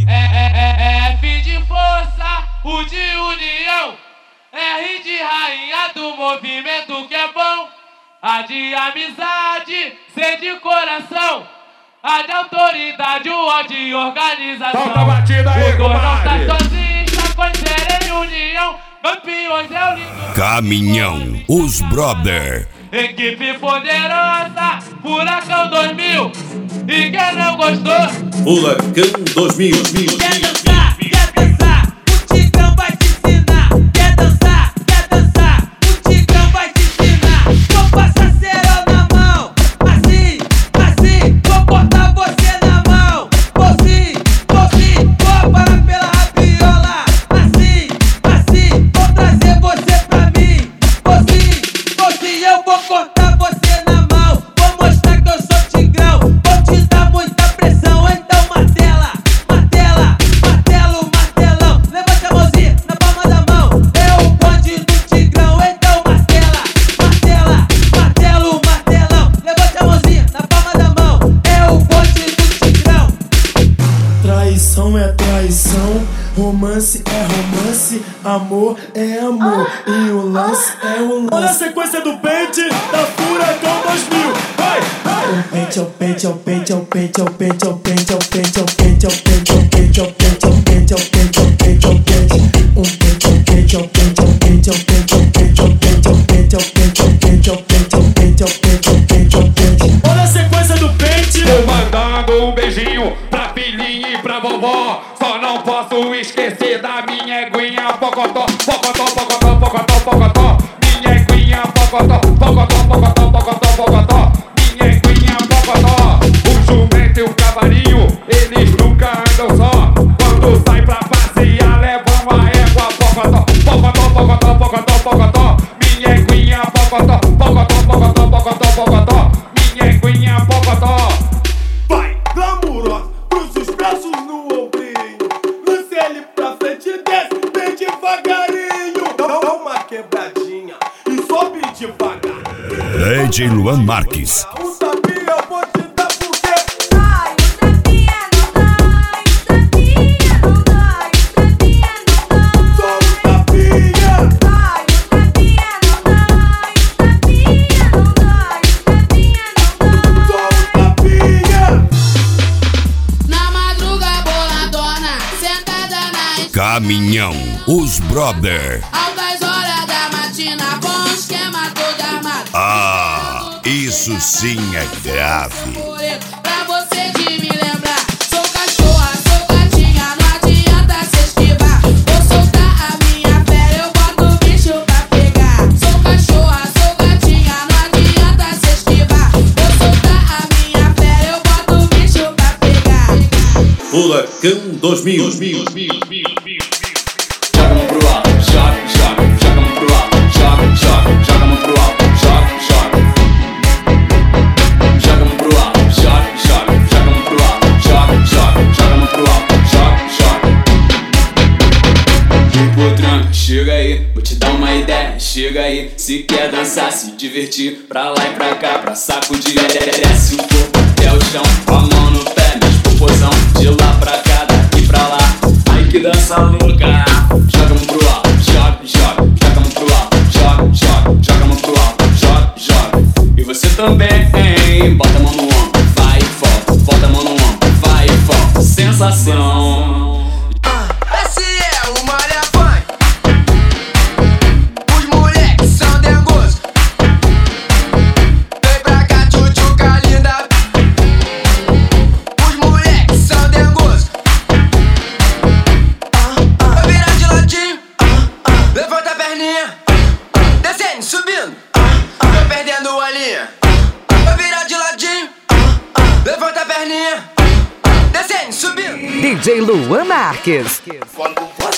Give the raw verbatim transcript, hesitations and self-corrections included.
É, é, é, é F de força, U de união, R de rainha do movimento que é bom, A de amizade, C de coração, A de autoridade, o O de organização. Solta a batida aí, o compadre. não tá sozinho, chacões serem união, campeões é o lindo Caminhão, os brother. Equipe poderosa, Furacão dois mil. E quem não gostou? Furacão dois mil. Quer dançar, quer dançar, o Tigrão vai te ensinar. Quer dançar, quer dançar, o Tigrão vai te ensinar. Vou passar cerol na mão, assim, assim. Vou botar você na mão, vou sim, vou sim. Vou parar pela rabiola, assim, assim. Vou trazer você pra mim, vou sim, vou sim. Eu vou cortar você na mão, vou mostrar que eu sou Tigrão. Vou te dar muita pressão, então martela, martela, martelo, martelão. Levanta a mãozinha na palma da mão, é o bonde do Tigrão. Então martela, martela, martelo, martelão. Levanta a mãozinha na palma da mão, é o bonde do Tigrão. Traição é traição, romance é romance, amor é amor, e o lance é o lance. Olha a sequência do pente da Furacão dois mil. Vai, vai. O pente, o pente, o pente, o pente, o pente, o pente, o pente, o pente, o pente, o pente, o pente, o pente, o pente, o pente, o pente. Um pente, o pente, o pente, o pente, o pente, o pente, o pente, o pente, o pente, o pente, o pente, o pente, o pente, o pente, o pente. Olha a sequência do pente. Tô mandando um beijinho pra filhinha e pra vovó. Só não posso esquecer da minha eguinha pocotó, pocotó, pocotó, pocotó, pocotó. Minha eguinha pocotó, pocotó, pocotó, pocotó, pocotó. Minha eguinha pocotó. O jumento e o cavalinho, eles nunca andam só. Quando sai pra passear, levam a égua pocotó, pocotó, pocotó, pocotó, pocotó. Minha eguinha pocotó, pocotó, pocotó, pocotó, pocotó. Minha eguinha pocotó. Vai, glamurosa, cruza os braços no ombrinho. Lance ele pra frente e desce bem devagarinho. Dá, dá uma quebradinha e sobe devagar. D J Luan Marques. Um tapinha eu vou te dar porque Ai, o tapinha não dói, o tapinha não dói, o tapinha não dói. só um tapinha. Ai, o tapinha não dói, o tapinha não dói, o tapinha não dói. Só um tapinha. Na madruga boladona, sentada na esquina, Caminhão, os brother. altas horas da matina, com o esquema todo armado. Ah, isso sim é grave. Pra você de me lembrar, sou cachorra, sou gatinha, não adianta se esquivar. Vou soltar a minha fé, eu boto o bicho pra pegar. Sou cachorra, sou gatinha, não adianta se esquivar. Vou soltar a minha fé, eu boto o bicho pra pegar. Furacão dois mil. Joga a mão pro alto, joga, joga, joga a mão pro alto, joga, joga, joga a mão pro alto, joga, joga. Joga a mão pro alto, joga, joga, joga a mão pro alto, joga, joga, joga a mão pro alto, joga, joga. Vem por tranco, chega aí, vou te dar uma ideia, chega aí. Se quer dançar, se divertir, pra lá e pra cá, pra sacudir. Desce o corpo até o chão, com a mão no pé, mexe pro pozão, de lá pra cá, daqui pra lá. Ai que dança louca. Joga a mão pro alto, joga, joga, joga a mão pro alto, joga, joga, joga a mão pro alto, joga, joga. E você também, hein? Bota a mão no ombro, vai e volta, bota a mão no ombro, vai e volta. Sensação. Esse é o Malha Funk. Os moleques são dengosos. Vem pra cá, tchutchuca linda. Os moleques são dengosos. Vai virar de ladinho. Levanta a perninha. Descendo, subindo. Tô perdendo a linha. Vai virar de ladinho. Levanta a perninha. Descendo, subindo. D J Luan Marques. Quando você